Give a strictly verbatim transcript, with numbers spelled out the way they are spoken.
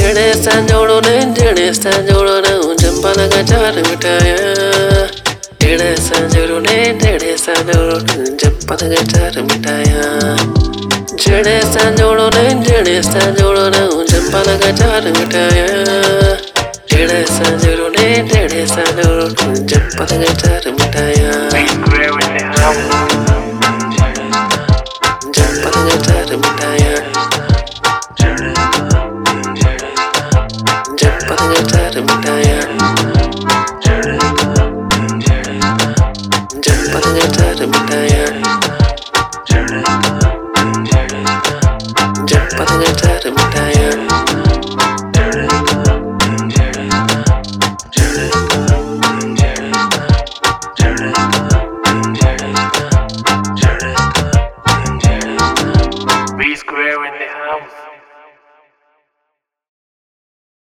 Jede sanjolo ne jede sanjolo ne jampana ka char mitaya. Jede sanjolo ne jede sanjolo jampana ka char mitaya. Jede sanjolo ne jede sanjolo jampana ka char mitaya. Jede sanjolo ne jede sanjolo jampana ka char mitaya.